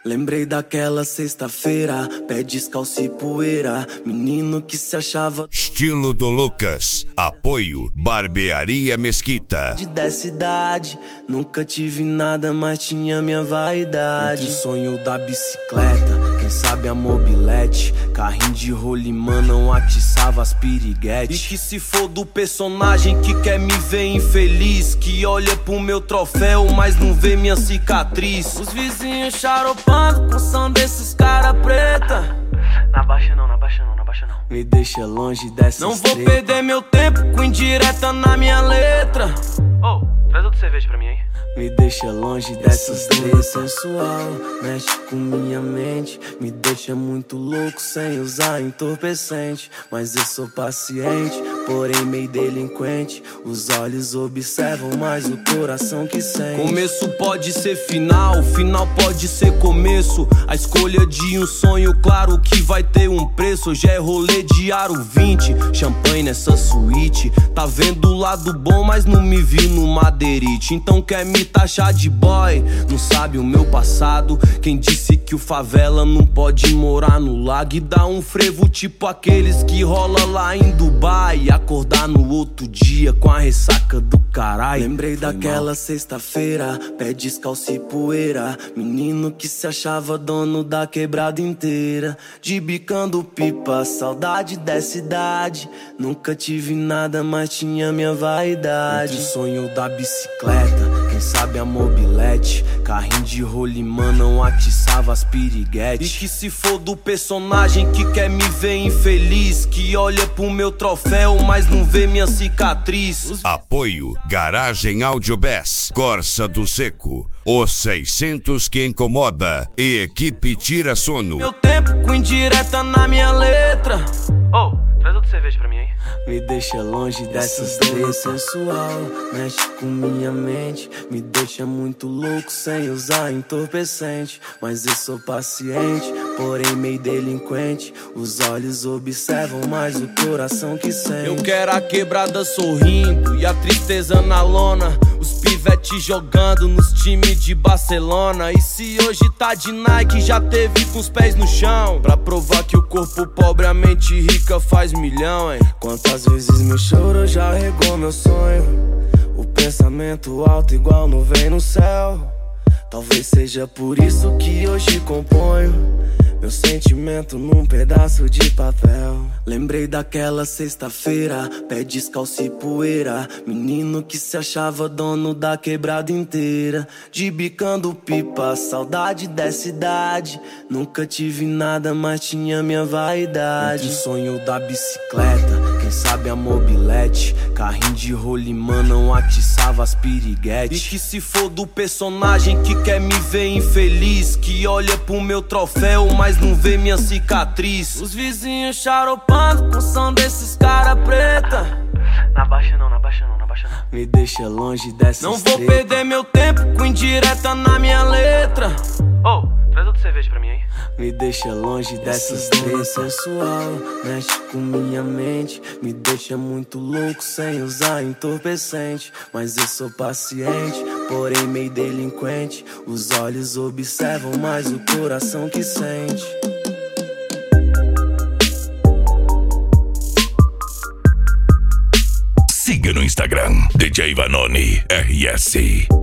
Lembrei daquela sexta-feira, pé descalço e poeira, menino que se achava Estilo do Lucas, apoio Barbearia Mesquita. de 10 cidade, nunca tive nada, mas tinha minha vaidade. O sonho da bicicleta, quem sabe a mobilete, carrinho de rolimã não atiçava as piriguetes. E que se for do personagem que quer me ver infeliz, que olha pro meu troféu, mas não vê minha cicatriz. Os vizinhos charopando com o som desses cara preta. Na baixa não, na baixa não, na baixa não. Me deixa longe dessas Não vou treta. perder meu tempo com indireta na minha letra. Oh, traz outra cerveja pra mim aí. Me deixa longe dessas três sensual, mexe com minha mente, me deixa muito louco sem usar entorpecente. Mas eu sou paciente, porém meio delinquente. Os olhos observam mais o coração que sente. Começo pode ser final, final pode ser começo. A escolha de um sonho, claro que vai ter um preço. Hoje é rolê de aro 20, champanhe nessa suíte. Tá vendo o lado bom, mas não me viu no madeirite. Então quer me taxar de boy, não sabe o meu passado. Quem disse que o favela não pode morar no lago e dar um frevo tipo aqueles que rola lá em Dubai e acordar no outro dia com a ressaca do caralho. Lembrei daquela sexta-feira, pé descalço e poeira, menino que se achava dono da quebrada inteira, de bicando pipa, saudade dessa idade. Nunca tive nada, mas tinha minha vaidade. O sonho da bicicleta, quem sabe a mobilete, carrinho de rolimã não atiçava as piriguetes. E que se for do personagem que quer me ver infeliz, que olha pro meu troféu, mas não vê minha cicatriz. Apoio Garagem Audiobest, Corsa do Seco, os 600 que incomoda e equipe Tira Sono. Meu tempo com indireta na minha letra. Oh, traz outra cerveja pra mim aí. Me deixa longe dessas três sensual, mexe com minha mente, me deixa muito louco sem usar entorpecente. Mas eu sou paciente, porém meio delinquente. Os olhos observam mais o coração que sente. Eu quero a quebrada sorrindo e a tristeza na lona, os pivete jogando nos times de Barcelona. E se hoje tá de Nike, já teve com os pés no chão, pra provar que o corpo pobre, a mente rica faz milhão, hein? Quantas vezes meu choro já regou meu sonho, o pensamento alto igual nuvem no céu. Talvez seja por isso que hoje componho meu sentimento num pedaço de papel. Lembrei daquela sexta-feira, pé descalço e poeira, menino que se achava dono da quebrada inteira, de bicando pipa, saudade dessa idade. Nunca tive nada, mas tinha minha vaidade. O sonho da bicicleta, quem sabe a mobilete, carrinho de rolimã não atiçava as piriguetes. E que se for do personagem que quer me ver infeliz, que olha pro meu troféu, mas não vê minha cicatriz. Os vizinhos charopando com o som desses cara preta. Na baixa não, na baixa não, na baixa não. Me deixa longe dessas Não vou treta. perder meu tempo com indireta na minha letra. Oh, traz outra cerveja pra mim aí. Me deixa longe dessas três sensual, mexe com minha mente, me deixa muito louco sem usar entorpecente. Mas eu sou paciente, porém meio delinquente. Os olhos observam mais o coração que sente. Siga no Instagram, DJ Vanoni RS.